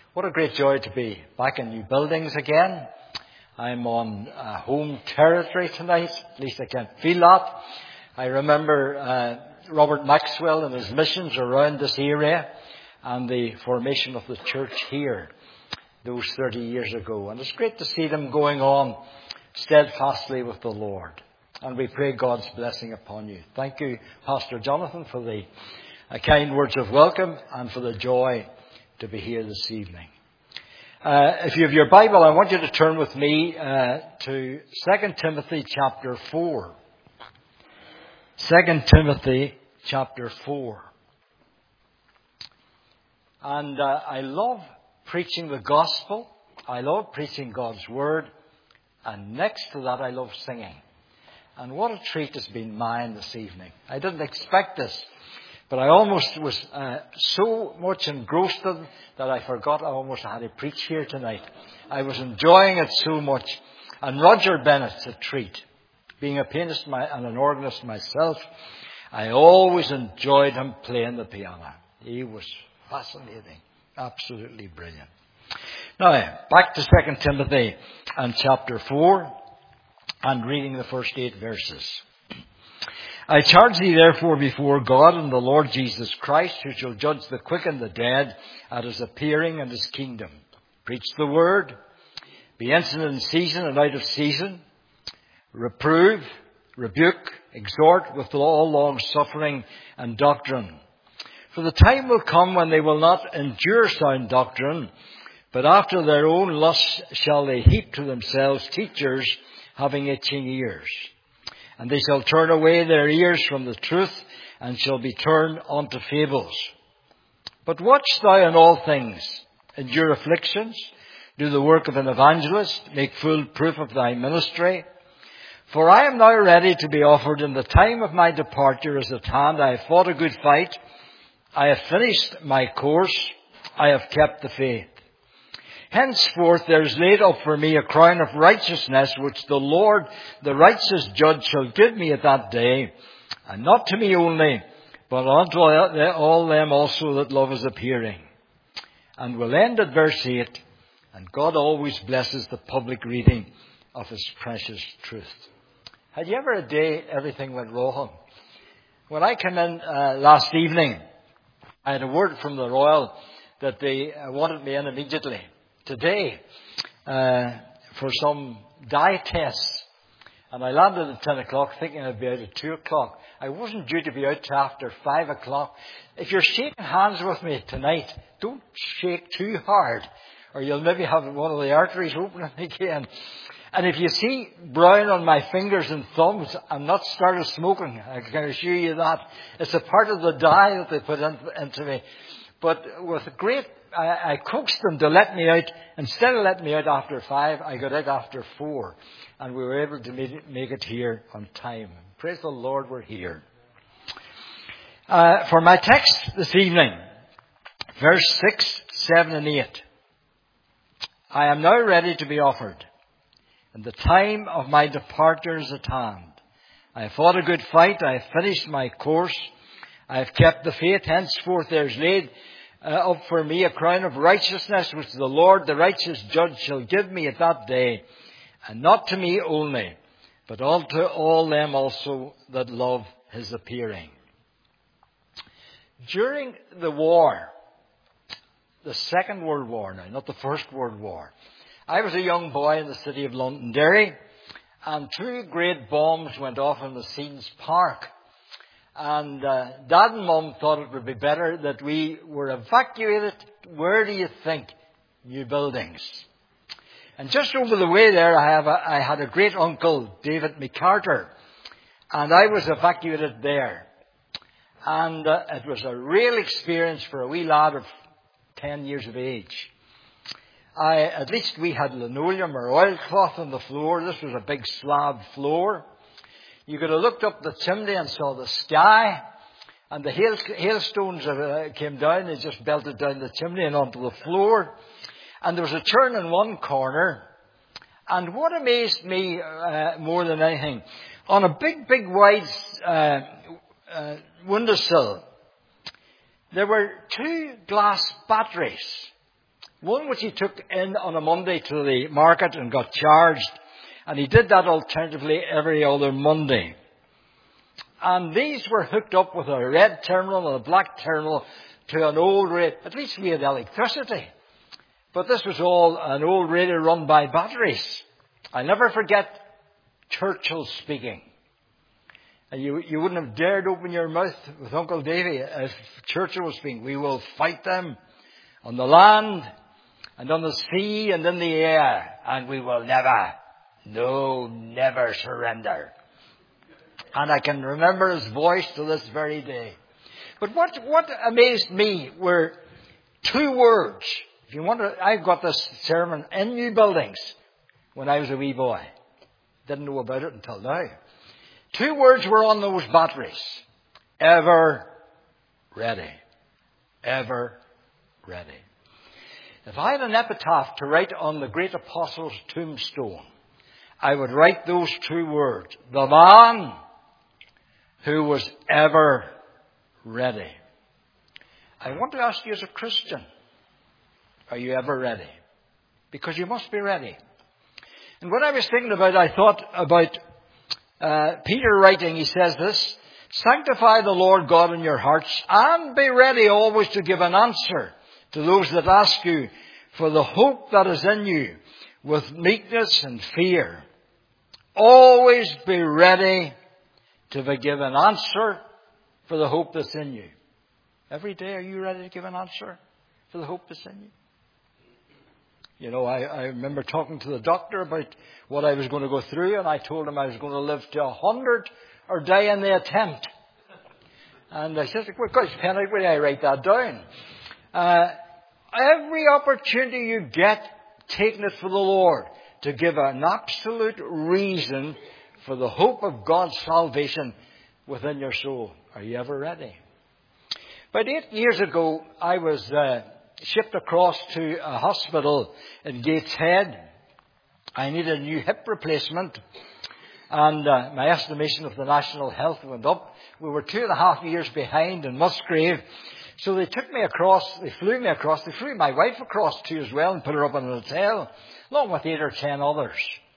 What a great joy to be back in new buildings again. I'm on home territory tonight. At least I can feel that. I remember Robert Maxwell and his missions around this area and the formation of the church here those 30 years ago. And it's great to see them going on steadfastly with the Lord. And we pray God's blessing upon you. Thank you, Pastor Jonathan, for the kind words of welcome and for the joy to be here this evening. If you have your Bible, I want you to turn with me to 2 Timothy chapter 4. 2 Timothy chapter 4. And I love preaching the gospel. I love preaching God's word. And next to that, I love singing. And what a treat has been mine this evening. I didn't expect this. But I almost was so much engrossed in that I forgot I almost had to preach here tonight. I was enjoying it so much. And Roger Bennett's a treat. Being a pianist and an organist myself, I always enjoyed him playing the piano. He was fascinating. Absolutely brilliant. Now, back to 2 Timothy and chapter 4 and reading the first 8 verses. I charge thee therefore before God and the Lord Jesus Christ, who shall judge the quick and the dead at his appearing and his kingdom. Preach the word. Be instant in season and out of season. Reprove, rebuke, exhort with all long suffering and doctrine. For the time will come when they will not endure sound doctrine, but after their own lusts shall they heap to themselves teachers having itching ears. And they shall turn away their ears from the truth, and shall be turned unto fables. But watch thou in all things, endure afflictions, do the work of an evangelist, make full proof of thy ministry. For I am now ready to be offered, and the time of my departure is at hand. I have fought a good fight, I have finished my course, I have kept the faith. Henceforth there is laid up for me a crown of righteousness, which the Lord, the righteous judge, shall give me at that day, and not to me only, but unto all them also that love his appearing. And we'll end at verse 8, and God always blesses the public reading of his precious truth. Had you ever a day everything went wrong? When I came in last evening, I had a word from the Royal that they wanted me in immediately. Today, for some dye tests. And I landed at 10 o'clock thinking I'd be out at 2 o'clock. I wasn't due to be out till after 5 o'clock. If you're shaking hands with me tonight, don't shake too hard, or you'll maybe have one of the arteries opening again. And if you see brown on my fingers and thumbs, I'm not started smoking. I can assure you that. It's a part of the dye that they put into me. But with great, I coaxed them to let me out. Instead of letting me out after 5, I got out after 4. And we were able to make it here on time. Praise the Lord, we're here. For my text this evening, verse 6, 7 and 8. I am now ready to be offered, and the time of my departure is at hand. I have fought a good fight. I have finished my course. I have kept the faith. Henceforth there is laid up for me a crown of righteousness, which the Lord, the righteous judge, shall give me at that day, and not to me only, but unto all them also that love his appearing. During the war, the Second World War now, not the First World War, I was a young boy in the city of Londonderry, and 2 great bombs went off in the Scenes Park. And Dad and Mum thought it would be better that we were evacuated. Where do you think? New Buildings. And just over the way there, I had a great uncle, David McCarter, and I was evacuated there. And it was a real experience for a wee lad of 10 years of age. At least we had linoleum or oilcloth on the floor. This was a big slab floor. You could have looked up the chimney and saw the sky, and the hailstones that came down, they just belted down the chimney and onto the floor. And there was a churn in one corner. And what amazed me more than anything, on a big wide windowsill, there were 2 glass batteries One which he took in on a Monday to the market and got charged. And he did that alternatively every other Monday. And these were hooked up with a red terminal and a black terminal to an old radio. At least we had electricity. But this was all an old radio run by batteries. I'll never forget Churchill speaking. And you wouldn't have dared open your mouth with Uncle Davy if Churchill was speaking. We will fight them on the land and on the sea and in the air. And we will never surrender. And I can remember his voice to this very day. But what amazed me were two words. If you wonder, I got this sermon in New Buildings when I was a wee boy. Didn't know about it until now. Two words were on those batteries. Ever ready. Ever ready. If I had an epitaph to write on the great apostle's tombstone, I would write those two words. The man who was ever ready. I want to ask you as a Christian, are you ever ready? Because you must be ready. And when I was thinking about it, I thought about Peter writing. He says this, sanctify the Lord God in your hearts and be ready always to give an answer to those that ask you for the hope that is in you with meekness and fear. Always be ready to give an answer for the hope that's in you. Every day, are you ready to give an answer for the hope that's in you? You know, I remember talking to the doctor about what I was going to go through, and I told him I was going to live to 100 or die in the attempt. And I said, well, gosh, Penny, where did I write that down? Every opportunity you get, taking it for the Lord, to give an absolute reason for the hope of God's salvation within your soul. Are you ever ready? About 8 years ago, I was shipped across to a hospital in Gateshead. I needed a new hip replacement, and my estimation of the National Health went up. We were 2.5 years behind in Musgrave. So they took me across, they flew me across, they flew my wife across too as well and put her up in a hotel, along with 8 or 10 others.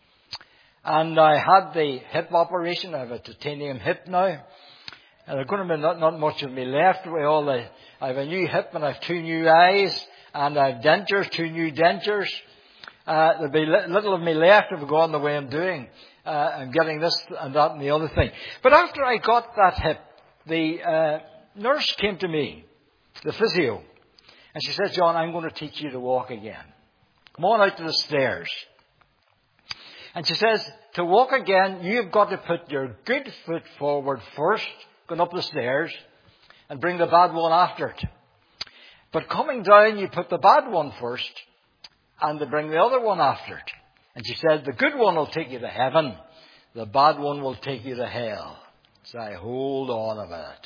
And I had the hip operation. I have a titanium hip now. And there's going to be not much of me left. I have a new hip and I have 2 new eyes. And I have dentures, 2 new dentures. There'll be little of me left if I go on the way I'm doing. I'm getting this and that and the other thing. But after I got that hip, the nurse came to me, the physio. And she said, John, I'm going to teach you to walk again. Come on out to the stairs. And she says, to walk again, you've got to put your good foot forward first, going up the stairs, and bring the bad one after it. But coming down, you put the bad one first, and they bring the other one after it. And she said, the good one will take you to heaven, the bad one will take you to hell. So I hold on a minute.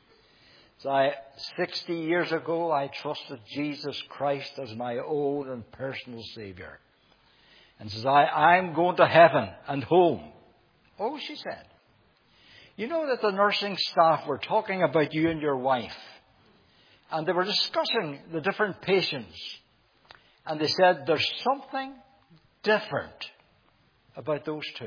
So 60 years ago, I trusted Jesus Christ as my own and personal Saviour. And says, I'm going to heaven and home. Oh, she said, you know that the nursing staff were talking about you and your wife. And they were discussing the different patients. And they said, there's something different about those two.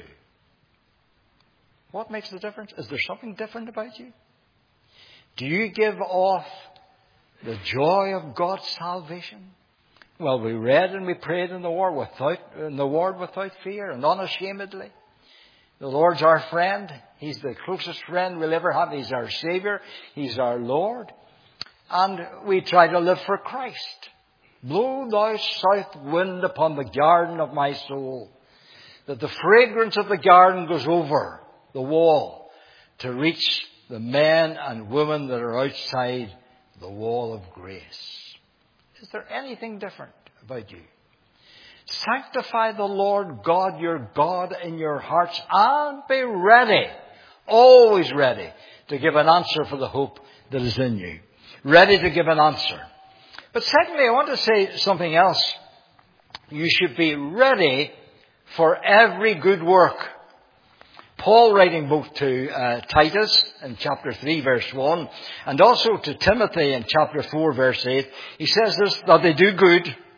What makes the difference? Is there something different about you? Do you give off the joy of God's salvation? Well, we read and we prayed in the word without fear and unashamedly. The Lord's our friend. He's the closest friend we'll ever have. He's our Saviour. He's our Lord. And we try to live for Christ. Blow thou south wind upon the garden of my soul, that the fragrance of the garden goes over the wall to reach the men and women that are outside the wall of grace. Is there anything different about you? Sanctify the Lord God, your God, in your hearts, and be ready, always ready, to give an answer for the hope that is in you. Ready to give an answer. But secondly, I want to say something else. You should be ready for every good work. Paul, writing both to Titus in chapter 3 verse 1 and also to Timothy in chapter 4 verse 8, he says this, that they do good,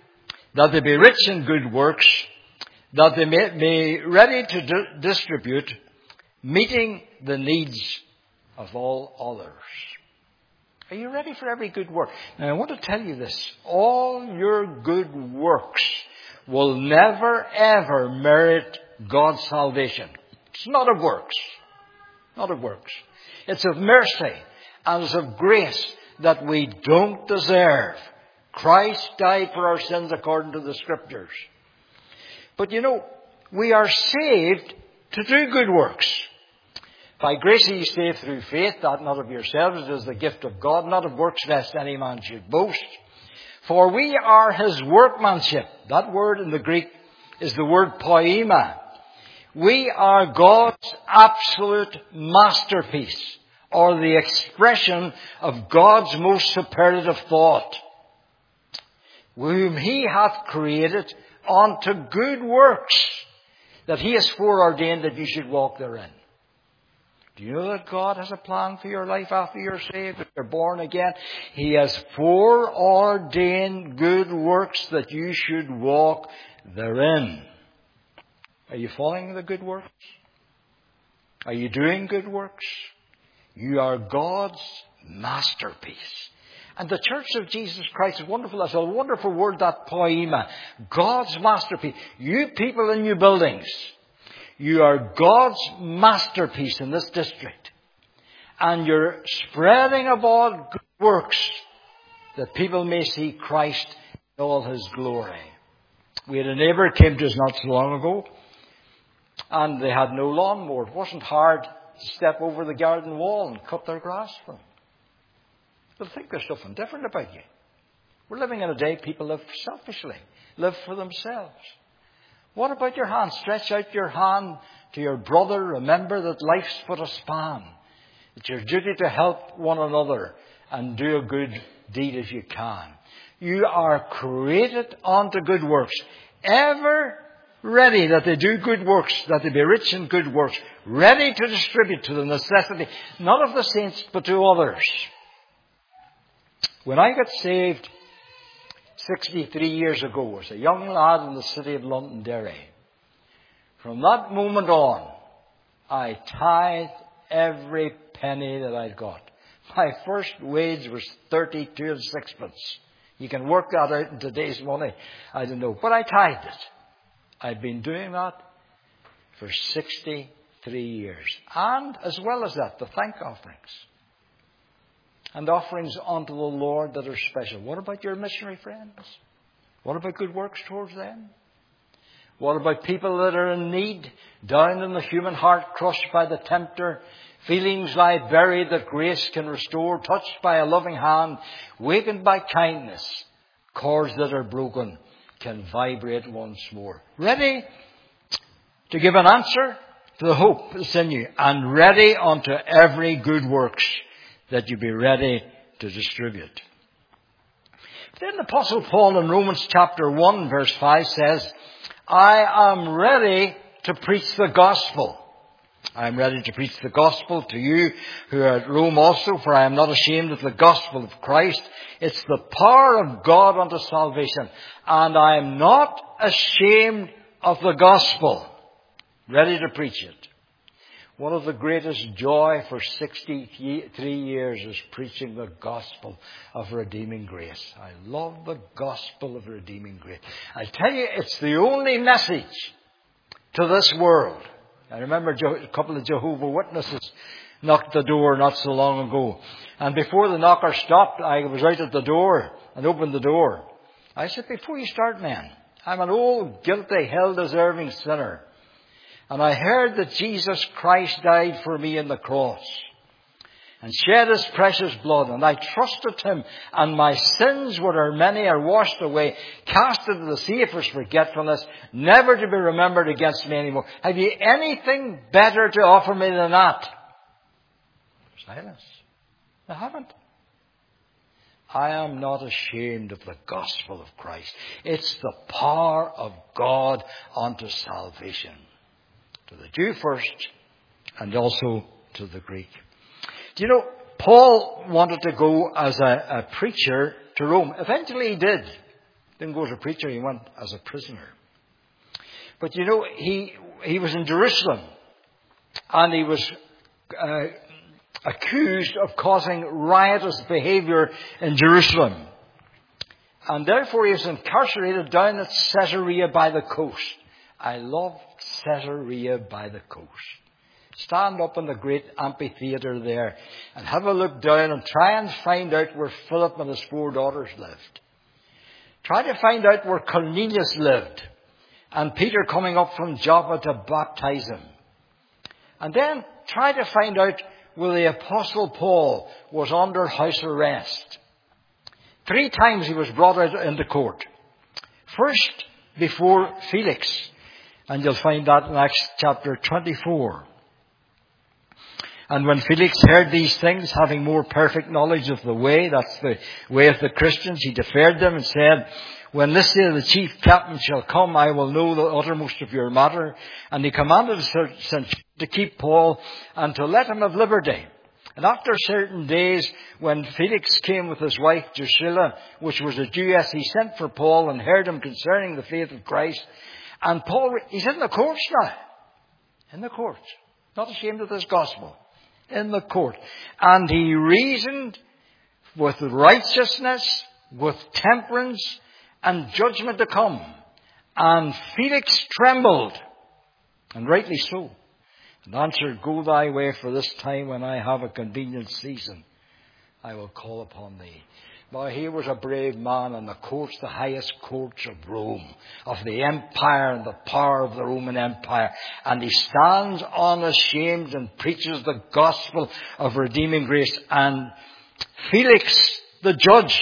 that they be rich in good works, that they may be ready to distribute, meeting the needs of all others. Are you ready for every good work? Now, I want to tell you this. All your good works will never, ever merit God's salvation. It's not of works. Not of works. It's of mercy and it's of grace that we don't deserve. Christ died for our sins according to the Scriptures. But you know, we are saved to do good works. By grace are ye saved through faith, that not of yourselves, it is the gift of God, not of works, lest any man should boast. For we are His workmanship. That word in the Greek is the word poema. We are God's absolute masterpiece, or the expression of God's most superlative thought, whom He hath created unto good works, that He has foreordained that you should walk therein. Do you know that God has a plan for your life after you're saved, if you're born again? He has foreordained good works that you should walk therein. Are you following the good works? Are you doing good works? You are God's masterpiece. And the Church of Jesus Christ is wonderful. That's a wonderful word, that poema. God's masterpiece. You people in your buildings, you are God's masterpiece in this district. And you're spreading abroad good works that people may see Christ in all His glory. We had a neighbour came to us not so long ago, and they had no lawnmower. It wasn't hard to step over the garden wall and cut their grass for them. They'll think there's something different about you. We're living in a day people live selfishly, live for themselves. What about your hand? Stretch out your hand to your brother. Remember that life's but a span. It's your duty to help one another and do a good deed if you can. You are created unto good works. Ever ready that they do good works, that they be rich in good works. Ready to distribute to the necessity, not of the saints, but to others. When I got saved 63 years ago, as a young lad in the city of Londonderry, from that moment on, I tithed every penny that I got. My first wage was 32 and sixpence. You can work that out in today's money. I don't know. But I tithed it. I've been doing that for 63 years. And as well as that, the thank offerings. And offerings unto the Lord that are special. What about your missionary friends? What about good works towards them? What about people that are in need, down in the human heart, crushed by the tempter, feelings lie buried that grace can restore, touched by a loving hand, wakened by kindness, cords that are broken can vibrate once more. Ready to give an answer to the hope that's in you, and ready unto every good works that you be ready to distribute. Then the Apostle Paul in Romans chapter 1 verse 5 says, I am ready to preach the gospel. I am ready to preach the gospel to you who are at Rome also, for I am not ashamed of the gospel of Christ. It's the power of God unto salvation. And I am not ashamed of the gospel. Ready to preach it. One of the greatest joy for 63 years is preaching the gospel of redeeming grace. I love the gospel of redeeming grace. I tell you, it's the only message to this world. I remember a couple of Jehovah's Witnesses knocked the door not so long ago. And before the knocker stopped, I was out at the door and opened the door. I said, before you start, man, I'm an old, guilty, hell-deserving sinner. And I heard that Jesus Christ died for me on the cross and shed His precious blood. And I trusted Him, and my sins, what are many, are washed away, cast into the sea for forgetfulness, never to be remembered against me anymore. Have you anything better to offer me than that? Silence. I haven't. I am not ashamed of the gospel of Christ. It's the power of God unto salvation. To the Jew first, and also to the Greek. Do you know, Paul wanted to go as a preacher to Rome. Eventually he did. Didn't go as a preacher, he went as a prisoner. But you know, he was in Jerusalem, and he was accused of causing riotous behaviour in Jerusalem. And therefore he was incarcerated down at Caesarea by the coast. I love Caesarea by the coast. Stand up in the great amphitheatre there and have a look down and try and find out where Philip and his 4 daughters lived. Try to find out where Cornelius lived and Peter coming up from Joppa to baptize him. And then try to find out where the Apostle Paul was under house arrest. 3 times he was brought out into court. First, before Felix. And you'll find that in Acts chapter 24. And when Felix heard these things, having more perfect knowledge of the way, that's the way of the Christians, he deferred them and said, when Lysia the chief captain shall come, I will know the uttermost of your matter. And he commanded his centurion to keep Paul and to let him have liberty. And after certain days, when Felix came with his wife Drusilla, which was a Jewess, he sent for Paul and heard him concerning the faith of Christ. And Paul, he's in the courts now. In the courts. Not ashamed of this gospel. In the court. And he reasoned with righteousness, with temperance, and judgment to come. And Felix trembled. And rightly so. And answered, go thy way, for this time when I have a convenient season, I will call upon thee. Now he was a brave man in the courts, the highest courts of Rome, of the empire and the power of the Roman Empire. And he stands unashamed and preaches the gospel of redeeming grace. And Felix, the judge,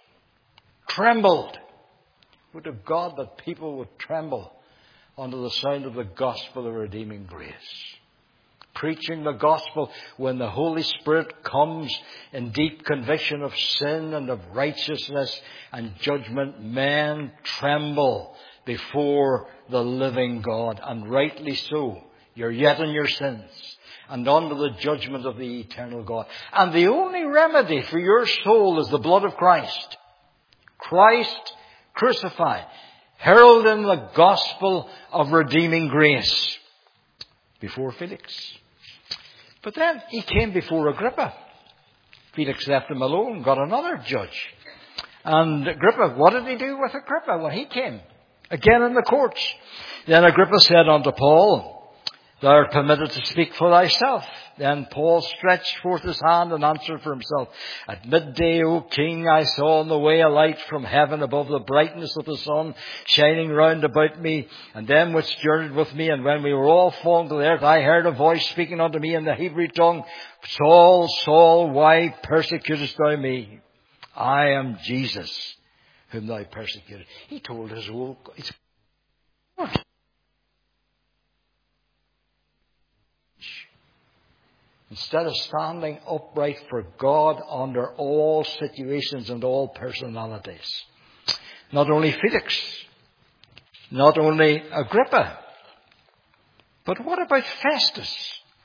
trembled. Would to God that people would tremble under the sound of the gospel of redeeming grace. Preaching the gospel when the Holy Spirit comes in deep conviction of sin and of righteousness and judgment, men tremble before the living God. And rightly so. You're yet in your sins and under the judgment of the eternal God. And the only remedy for your soul is the blood of Christ. Christ crucified, heralding the gospel of redeeming grace before Felix. But then he came before Agrippa. Felix left him alone, got another judge. And Agrippa, what did he do with Agrippa when he came? Again in the courts. Then Agrippa said unto Paul, thou art permitted to speak for thyself. Then Paul stretched forth his hand and answered for himself. At midday, O king, I saw on the way a light from heaven above the brightness of the sun, shining round about me, and them which journeyed with me. And when we were all fallen to the earth, I heard a voice speaking unto me in the Hebrew tongue, Saul, Saul, why persecutest thou me? I am Jesus, whom thou persecuted. He told his whole... Instead of standing upright for God under all situations and all personalities. Not only Felix, not only Agrippa, but what about Festus?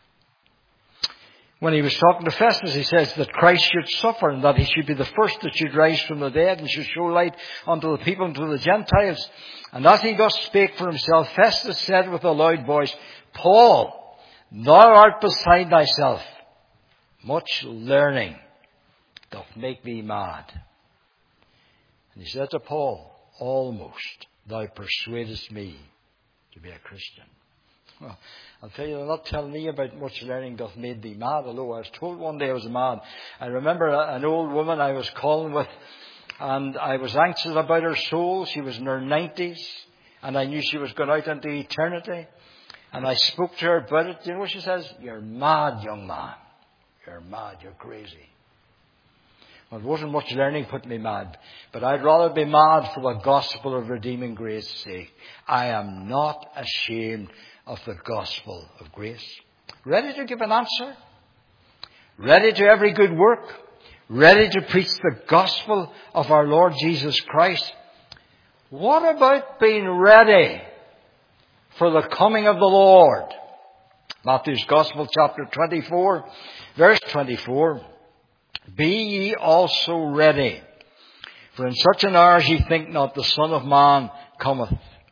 When he was talking to Festus, he says that Christ should suffer and that he should be the first that should rise from the dead and should show light unto the people and to the Gentiles. And as he thus spake for himself, Festus said with a loud voice, Paul, thou art beside thyself. Much learning doth make thee mad. And he said to Paul, almost thou persuadest me to be a Christian. Well, I'll tell you, they're not telling me about much learning doth make thee mad, although I was told one day I was mad. I remember an old woman I was calling with, and I was anxious about her soul. She was in her 90s, and I knew she was going out into eternity. And I spoke to her about it. You know what she says? You're mad, young man. You're mad. You're crazy. Well, it wasn't much learning put me mad. But I'd rather be mad for the gospel of redeeming grace's sake. I am not ashamed of the gospel of grace. Ready to give an answer? Ready to every good work? Ready to preach the gospel of our Lord Jesus Christ? What about being ready for the coming of the Lord? Matthew's Gospel, chapter 24, verse 24. Be ye also ready, For in such an hour as ye think not, the Son of Man cometh.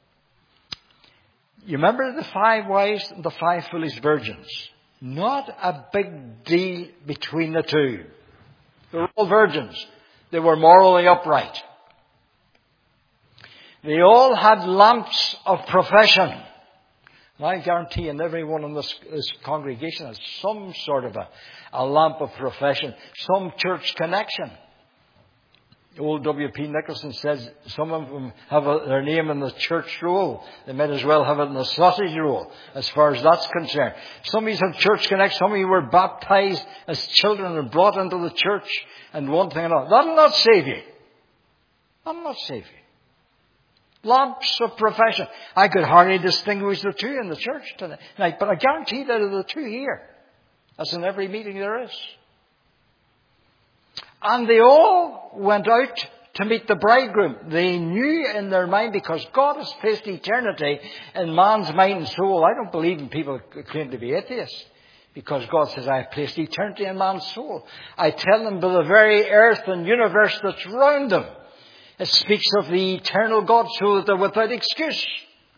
You remember the 5 wise and the 5 foolish virgins? Not a big deal between the two. They were all virgins. They were morally upright. They all had lamps of profession. And I guarantee in every one in this congregation has some sort of a lamp of profession, some church connection. Old W.P. Nicholson says some of them have their name in the church roll. They might as well have it in the sausage roll, as far as that's concerned. Some of you have church connection. Some of you were baptized as children and brought into the church, and one thing and another. That'll not save you. That'll not save you. Lamps of profession. I could hardly distinguish the two in the church tonight, but I guarantee there are the two here, as in every meeting there is. And they all went out to meet the bridegroom. They knew in their mind, because God has placed eternity in man's mind and soul. I don't believe in people who claim to be atheists, because God says, I have placed eternity in man's soul. I tell them by the very earth and universe that's round them, it speaks of the eternal God, so that they're without excuse.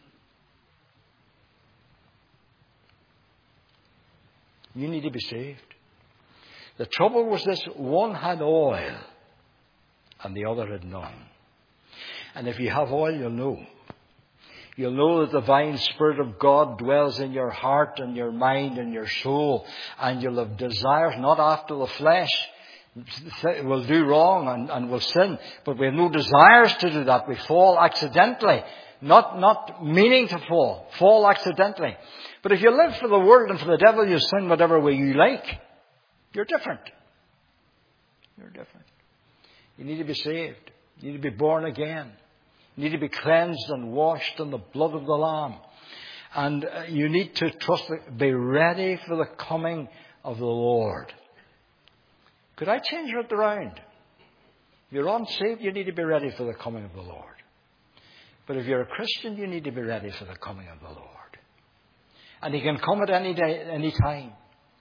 You need to be saved. The trouble was this: one had oil and the other had none. And if you have oil, you'll know. You'll know that the divine Spirit of God dwells in your heart and your mind and your soul. And you'll have desires not after the flesh. We'll do wrong and we'll sin. But we have no desires to do that. We fall accidentally. Not meaning to fall. Fall accidentally. But if you live for the world and for the devil, you sin whatever way you like. You're different. You're different. You need to be saved. You need to be born again. You need to be cleansed and washed in the blood of the Lamb. And you need to be ready for the coming of the Lord. Could I change it around? If you're unsaved, you need to be ready for the coming of the Lord. But if you're a Christian, you need to be ready for the coming of the Lord. And He can come at any day, any time.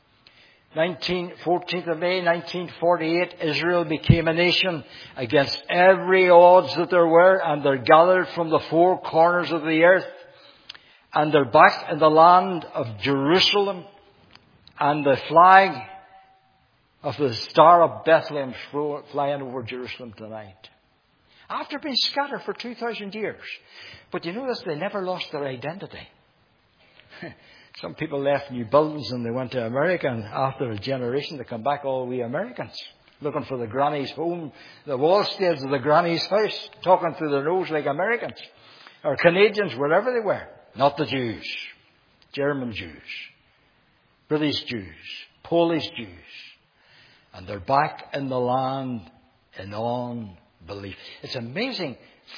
14th of May 1948, Israel became a nation against every odds that there were, and they're gathered from the 4 corners of the earth, and they're back in the land of Jerusalem, and the flag of the Star of Bethlehem flying over Jerusalem tonight. After being scattered for 2,000 years. But you notice they never lost their identity. Some people left new buildings and they went to America, and after a generation they come back, all we Americans, looking for the granny's home, the wall stage of the granny's house, talking through their nose like Americans, or Canadians, wherever they were. Not the Jews, German Jews, British Jews, Polish Jews. And they're back in the land in unbelief. It's amazing,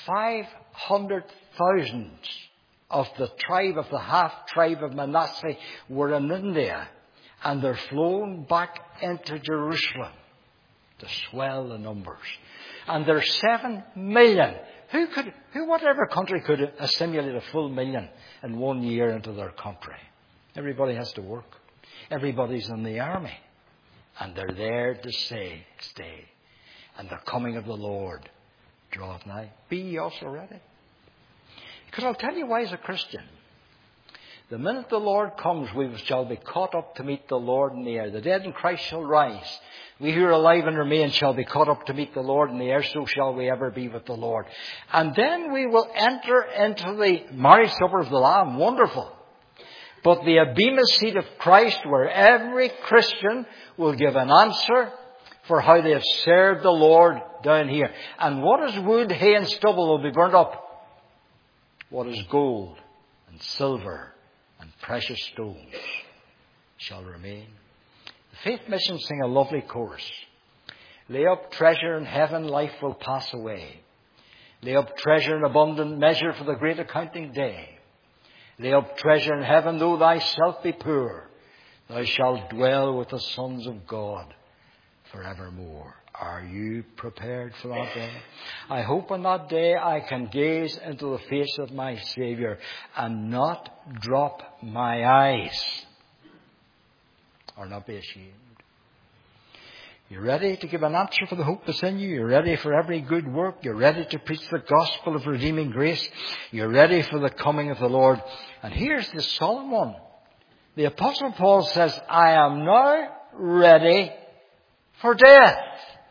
500,000 of the tribe, of the half-tribe of Manasseh were in India, and they're flown back into Jerusalem to swell the numbers. And there's 7 million. Whatever country could assimilate a full million in 1 year into their country? Everybody has to work. Everybody's in the army. And they're there to stay. And the coming of the Lord draweth nigh. Be ye also ready. Because I'll tell you why, as a Christian, the minute the Lord comes, we shall be caught up to meet the Lord in the air. The dead in Christ shall rise. We who are alive and remain shall be caught up to meet the Lord in the air. So shall we ever be with the Lord. And then we will enter into the marriage supper of the Lamb. Wonderful. But the bema seat of Christ, where every Christian will give an answer for how they have served the Lord down here. And what is wood, hay and stubble will be burnt up. What is gold and silver and precious stones shall remain. The Faith Mission sing a lovely chorus. Lay up treasure in heaven, life will pass away. Lay up treasure in abundant measure for the great accounting day. Lay up treasure in heaven, though thyself be poor. Thou shalt dwell with the sons of God forevermore. Are you prepared for that day? I hope on that day I can gaze into the face of my Saviour and not drop my eyes or not be ashamed. You're ready to give an answer for the hope that's in you. You're ready for every good work. You're ready to preach the gospel of redeeming grace. You're ready for the coming of the Lord. And here's the solemn one. The Apostle Paul says, I am now ready for death.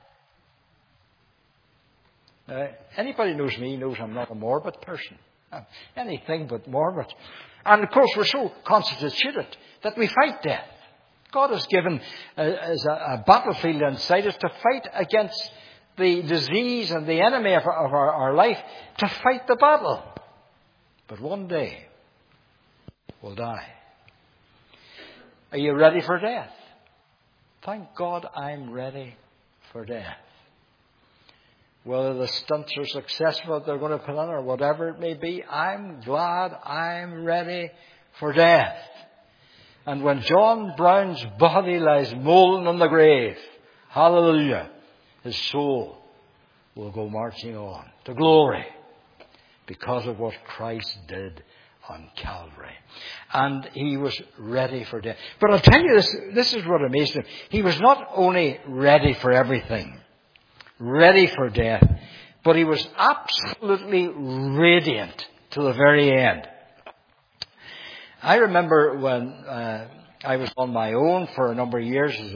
Now, anybody who knows me knows I'm not a morbid person. I'm anything but morbid. And of course we're so constituted that we fight death. God has given us a battlefield inside us to fight against the disease and the enemy of our life, to fight the battle. But one day we'll die. Are you ready for death? Thank God I'm ready for death. Whether the stunts are successful that they're going to put on or whatever it may be, I'm glad I'm ready for death. And when John Brown's body lies mouldering in the grave, hallelujah, his soul will go marching on to glory because of what Christ did on Calvary. And he was ready for death. But I'll tell you this is what amazed him. He was not only ready for everything, ready for death, but he was absolutely radiant to the very end. I remember when I was on my own for a number of years as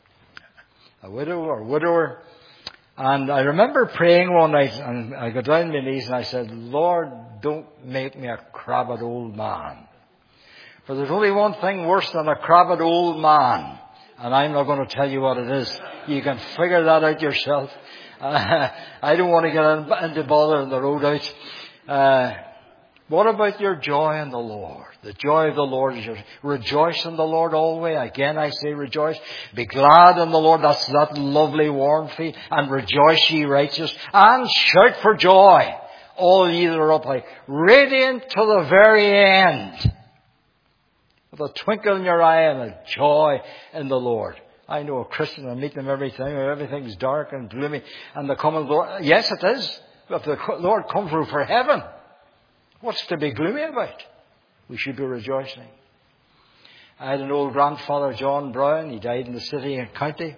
a widow or widower, and I remember praying one night, and I got down on my knees and I said, Lord, don't make me a crabbed old man. For there's only one thing worse than a crabbed old man, and I'm not going to tell you what it is. You can figure that out yourself. I don't want to get into bother on the road out. What about your joy in the Lord? The joy of the Lord is yours. Rejoice in the Lord always. Again, I say rejoice. Be glad in the Lord. That's that lovely warm feet. And rejoice ye righteous. And shout for joy, all ye that are upright. Radiant to the very end. With a twinkle in your eye and a joy in the Lord. I know a Christian, I meet them every time, everything's dark and gloomy. And the coming Lord, yes it is. If the Lord comes for heaven, what's to be gloomy about? We should be rejoicing. I had an old grandfather, John Brown. He died in the city and county.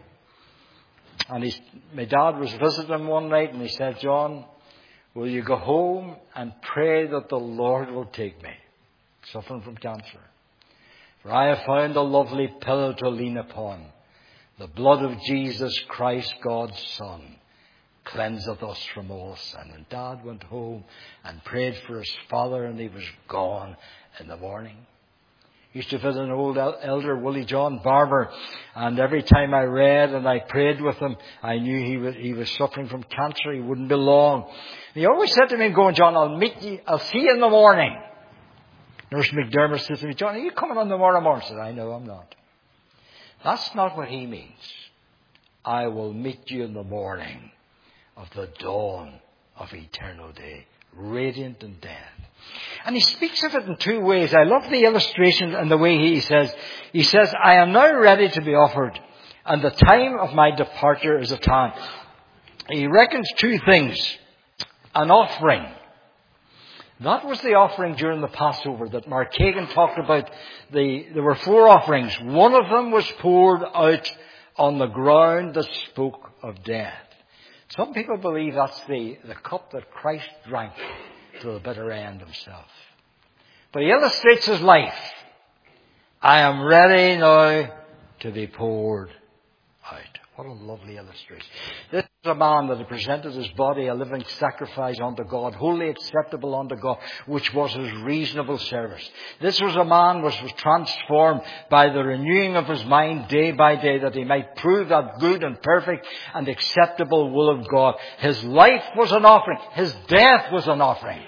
And my dad was visiting him one night and he said, John, will you go home and pray that the Lord will take me, suffering from cancer? For I have found a lovely pillow to lean upon. The blood of Jesus Christ, God's Son, cleanseth us from all sin. And Dad went home and prayed for his father, and he was gone in the morning. He used to visit an old elder, Willie John Barber, and every time I read and I prayed with him, I knew he was suffering from cancer. He wouldn't be long. And he always said to me, going, John, I'll see you in the morning. Nurse McDermott says to me, John, are you coming on tomorrow morning? I said, I know I'm not. That's not what he means. I will meet you in the morning of the dawn of eternal day, radiant in death. And he speaks of it in two ways. I love the illustration and the way he says, I am now ready to be offered, and the time of my departure is at hand. He reckons two things. An offering. That was the offering during the Passover that Mark Kagan talked about. There were 4 offerings. One of them was poured out on the ground that spoke of death. Some people believe that's the cup that Christ drank to the bitter end himself. But he illustrates his life. I am ready now to be poured out. What a lovely illustration. This is a man that had presented his body a living sacrifice unto God, wholly acceptable unto God, which was his reasonable service. This was a man which was transformed by the renewing of his mind day by day, that he might prove that good and perfect and acceptable will of God. His life was an offering. His death was an offering.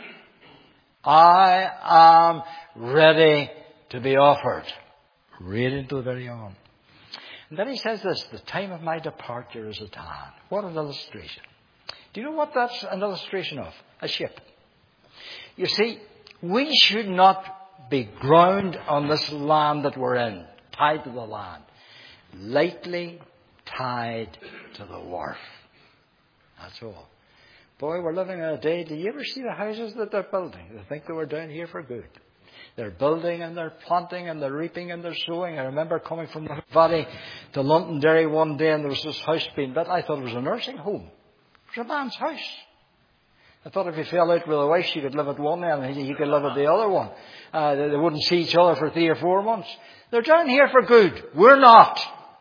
I am ready to be offered. Right into the very on. And then he says this, the time of my departure is at hand. What an illustration. Do you know what that's an illustration of? A ship. You see, we should not be ground on this land that we're in, tied to the land. Lightly tied to the wharf. That's all. Boy, we're living in a day, do you ever see the houses that they're building? They think they were down here for good. They're building and they're planting and they're reaping and they're sowing. I remember coming from the Valley to Londonderry one day and there was this house being built. I thought it was a nursing home. It was a man's house. I thought if he fell out with a wife, she could live at one end and he could live at the other one. They wouldn't see each other for 3 or 4 months. They're down here for good. We're not.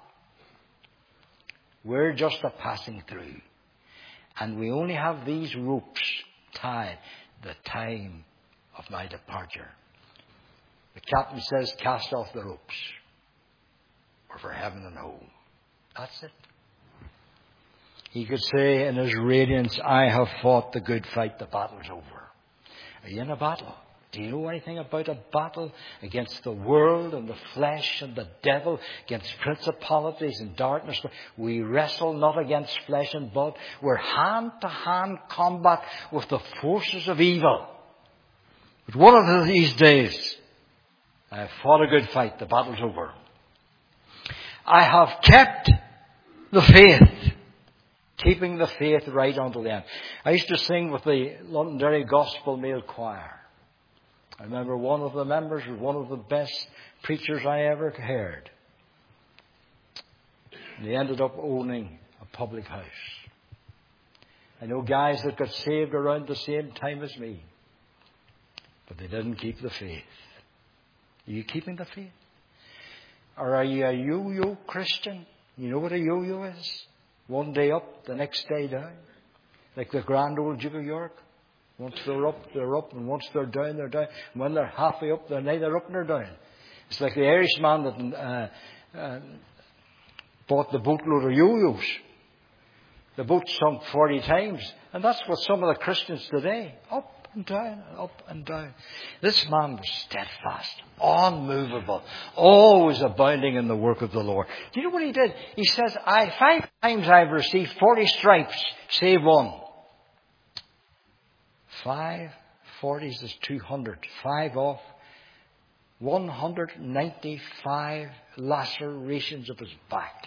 We're just a passing through. And we only have these ropes tied. The time of my departure. The captain says, cast off the ropes. We're for heaven and home. That's it. He could say in his radiance, I have fought the good fight, the battle's over. Are you in a battle? Do you know anything about a battle against the world and the flesh and the devil, against principalities and darkness? We wrestle not against flesh and blood. We're hand-to-hand combat with the forces of evil. But one of these days, I have fought a good fight, the battle's over. I have kept the faith. Keeping the faith right unto the end. I used to sing with the Londonderry Gospel Male Choir. I remember one of the members was one of the best preachers I ever heard. And he ended up owning a public house. I know guys that got saved around the same time as me. But they didn't keep the faith. Are you keeping the faith? Or are you a yo-yo Christian? You know what a yo-yo is? One day up, the next day down. Like the grand old Duke of York. Once they're up, and once they're down, they're down. And when they're halfway up, they're neither up nor down. It's like the Irishman that bought the boatload of yo-yos. The boat sunk 40 times. And that's what some of the Christians today. Up and down, up and down. This man was steadfast, unmovable, always abounding in the work of the Lord. Do you know what he did? He says, 5 times I've received 40 stripes, save one. 5 40s is 200. 5 off. 195 lacerations of his back.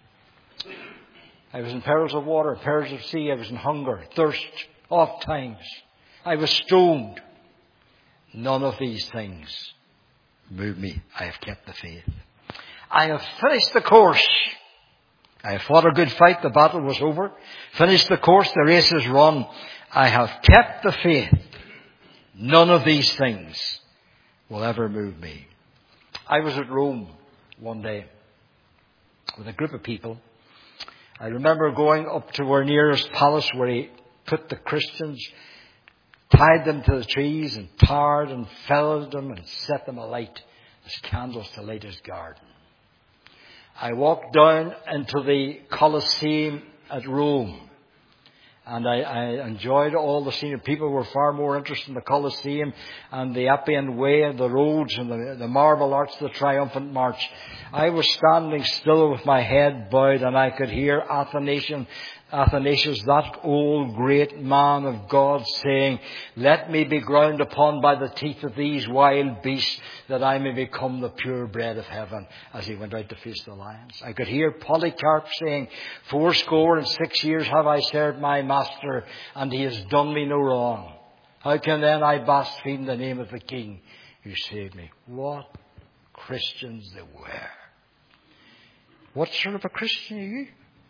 I was in perils of water, perils of sea. I was in hunger, thirst, oft times. I was stoned. None of these things move me. I have kept the faith. I have finished the course. I have fought a good fight. The battle was over. Finished the course. The race is run. I have kept the faith. None of these things will ever move me. I was at Rome one day with a group of people. I remember going up to our nearest palace where he put the Christians, tied them to the trees and tarred and felled them and set them alight as candles to light his garden. I walked down into the Colosseum at Rome. And I enjoyed all the scenery. People were far more interested in the Colosseum and the Appian Way and the roads and the Marble Arch, the Triumphant March. I was standing still with my head bowed, and I could hear Athanasius, that old great man of God, saying, let me be ground upon by the teeth of these wild beasts, that I may become the pure bread of heaven, as he went out to face the lions. I could hear Polycarp saying, 86 years have I served my master, and he has done me no wrong. How can then I blaspheme the name of the King who saved me? What Christians they were. What sort of a Christian are you?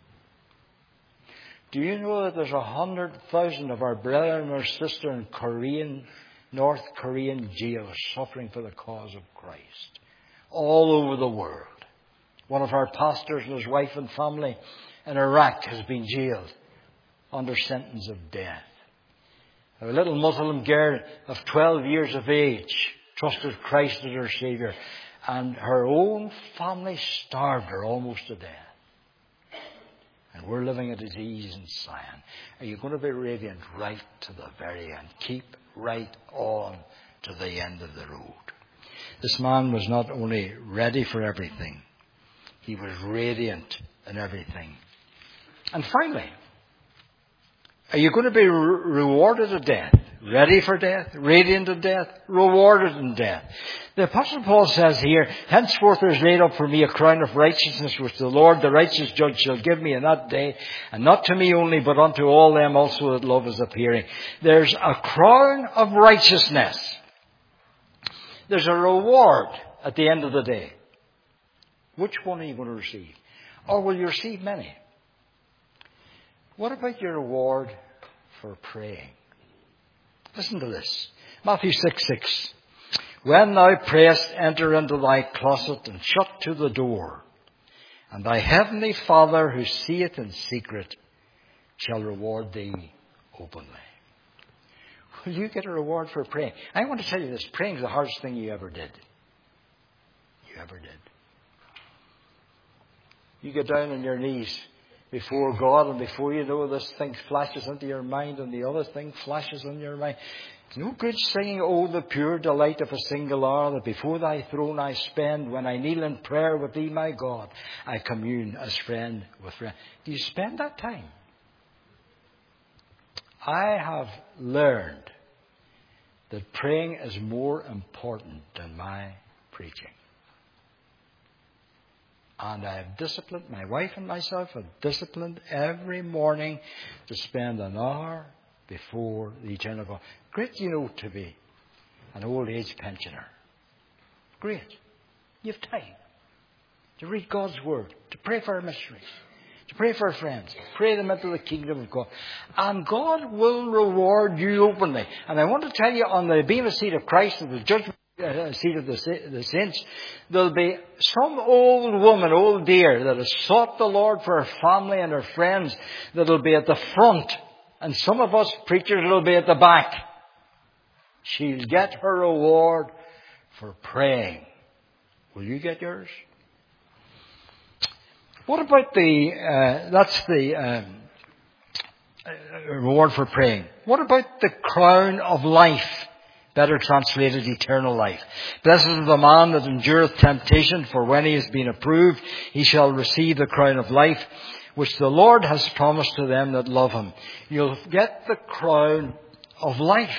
Do you know that there's 100,000 of our brethren or sister in North Korean jails suffering for the cause of Christ? All over the world. One of our pastors and his wife and family in Iraq has been jailed under sentence of death. A little Muslim girl of 12 years of age trusted Christ as her Saviour, and her own family starved her almost to death. And we're living at his ease in Zion. Are you going to be radiant right to the very end? Keep right on to the end of the road. This man was not only ready for everything, he was radiant in everything. And finally, are you going to be rewarded at death? Ready for death? Radiant at death? Rewarded in death? The Apostle Paul says here, henceforth there is laid up for me a crown of righteousness, which the Lord, the righteous judge, shall give me in that day, and not to me only, but unto all them also that love is appearing. There's a crown of righteousness There's a reward at the end of the day. Which one are you going to receive? Or will you receive many? What about your reward for praying? Listen to this. Matthew 6:6. When thou prayest, enter into thy closet and shut to the door. And thy heavenly Father who seeth in secret shall reward thee openly. Will you get a reward for praying? I want to tell you this. Praying is the hardest thing you ever did. You ever did. You get down on your knees before God, and before you know, this thing flashes into your mind and the other thing flashes in your mind. It's no good singing, "Oh, the pure delight of a single hour that before thy throne I spend. When I kneel in prayer with thee, my God, I commune as friend with friend." Do you spend that time? I have learned that praying is more important than my preaching. And I have disciplined, my wife and myself have disciplined every morning to spend an hour before the eternal God. Great, to be an old age pensioner. Great. You have time to read God's Word, to pray for our missionaries, to pray for our friends, pray them into the kingdom of God. And God will reward you openly. And I want to tell you, on the bema seat of Christ and the judgment seat of the saints, there'll be some old woman, old dear, that has sought the Lord for her family and her friends, that'll be at the front. And some of us preachers will be at the back. She'll get her reward for praying. Will you get yours? What about that's the reward for praying. What about the crown of life? Better translated, eternal life. Blessed is the man that endureth temptation, for when he has been approved, he shall receive the crown of life, which the Lord has promised to them that love him. You'll get the crown of life.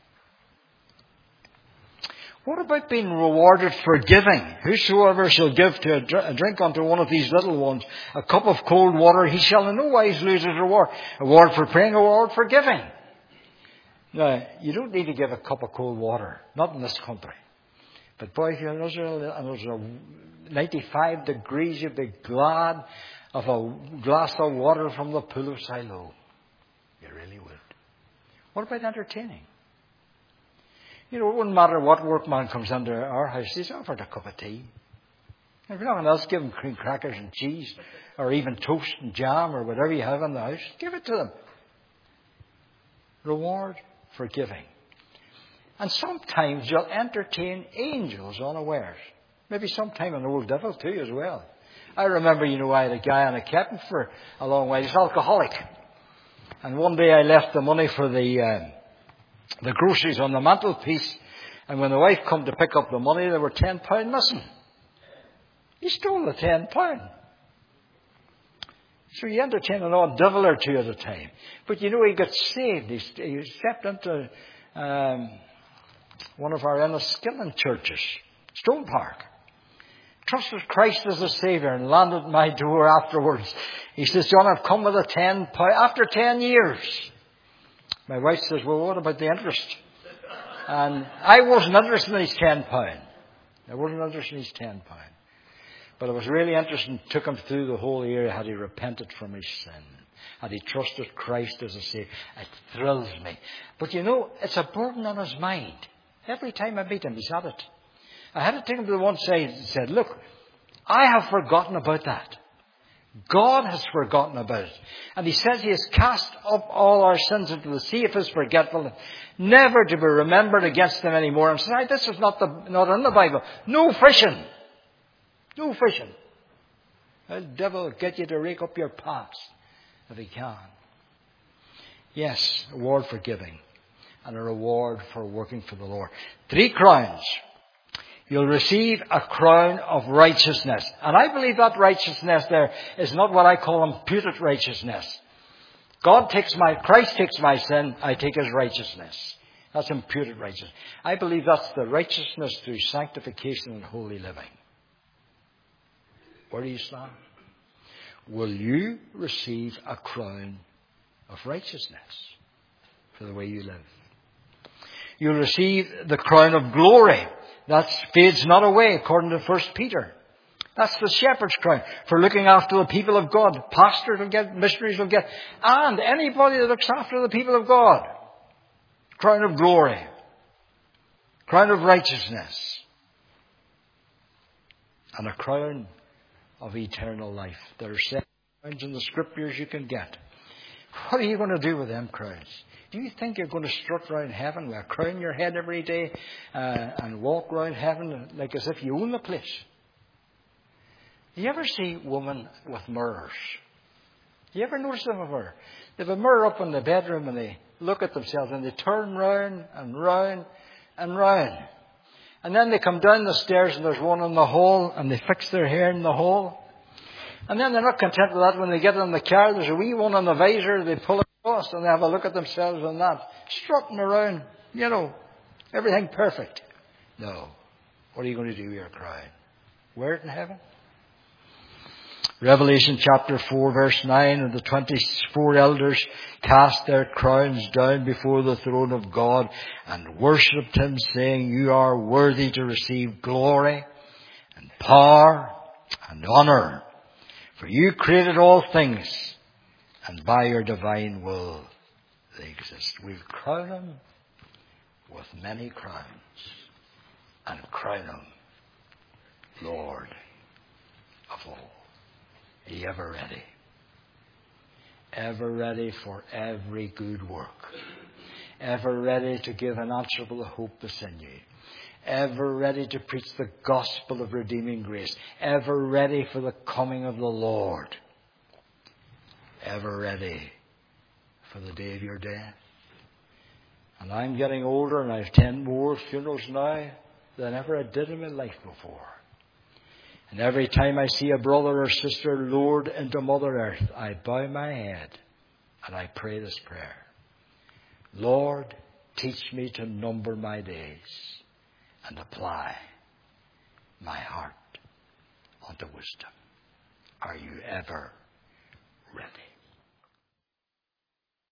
What about being rewarded for giving? Whosoever shall give to a drink unto one of these little ones a cup of cold water, he shall in no wise lose his reward. A reward for praying, a reward for giving. Now, you don't need to give a cup of cold water. Not in this country. But boy, if you're in Israel and there's 95 degrees, you'd be glad of a glass of water from the pool of Siloam. You really would. What about entertaining? It wouldn't matter what workman comes into our house. He's offered a cup of tea. If nothing else, give them cream crackers and cheese, or even toast and jam, or whatever you have in the house. Give it to them. Reward for giving. And sometimes you'll entertain angels unawares. Maybe sometime an old devil too as well. I remember, I had a guy and I kept him for a long while. He's alcoholic. And one day I left the money for the groceries on the mantelpiece. And when the wife come to pick up the money, there were £10 missing. He stole the £10. So you entertain an odd devil or two at a time. But he got saved. He stepped into one of our Enniskillen churches, Stone Park. Trusted Christ as a Saviour and landed at my door afterwards. He says, "John, I've come with a £10 after 10 years. My wife says, "Well, what about the interest?" And I wasn't interested in his £10. I wasn't interested in his £10. But I was really interested and took him through the whole area. Had he repented from his sin? Had he trusted Christ as a Saviour? It thrills me. But it's a burden on his mind. Every time I meet him, he's at it. I had to take him to the one side and said, "Look, I have forgotten about that. God has forgotten about it. And he says he has cast up all our sins into the sea of his forgetfulness, never to be remembered against them anymore." And said, "This is not in the Bible. No fishing. No fishing. The devil will get you to rake up your past if he can." Yes, a reward for giving and a reward for working for the Lord. 3 crowns. You'll receive a crown of righteousness. And I believe that righteousness there is not what I call imputed righteousness. Christ takes my sin, I take his righteousness. That's imputed righteousness. I believe that's the righteousness through sanctification and holy living. Where do you stand? Will you receive a crown of righteousness for the way you live? You'll receive the crown of glory. That fades not away, according to 1 Peter. That's the shepherd's crown for looking after the people of God. Pastors will get, missionaries will get, and anybody that looks after the people of God. Crown of glory. Crown of righteousness. And a crown of eternal life. There are 7 crowns in the scriptures you can get. What are you going to do with them crowns? Do you think you're going to strut around heaven with a crown in your head every day and walk around heaven like as if you own the place? Do you ever see women with mirrors? Do you ever notice them with a mirror? They have a mirror up in the bedroom and they look at themselves and they turn round and round and round. And then they come down the stairs and there's one in the hall and they fix their hair in the hall. And then they're not content with that. When they get in the car, there's a wee one on the visor. They pull it across and they have a look at themselves on that. Strutting around, everything perfect. No. What are you going to do with your crown? Wear it in heaven? Revelation chapter 4 verse 9, and the 24 elders cast their crowns down before the throne of God and worshipped him, saying, you are worthy to receive glory and power and honor. For you created all things, and by your divine will they exist. We'll crown him with many crowns, and crown him Lord of all. Are you ever ready? Ever ready for every good work? Ever ready to give an answer to the hope that's in you? Ever ready to preach the gospel of redeeming grace? Ever ready for the coming of the Lord? Ever ready for the day of your death? And I'm getting older and I have 10 more funerals now than ever I did in my life before. And every time I see a brother or sister lowered into Mother Earth, I bow my head and I pray this prayer. Lord, teach me to number my days and apply my heart unto wisdom. Are you ever ready?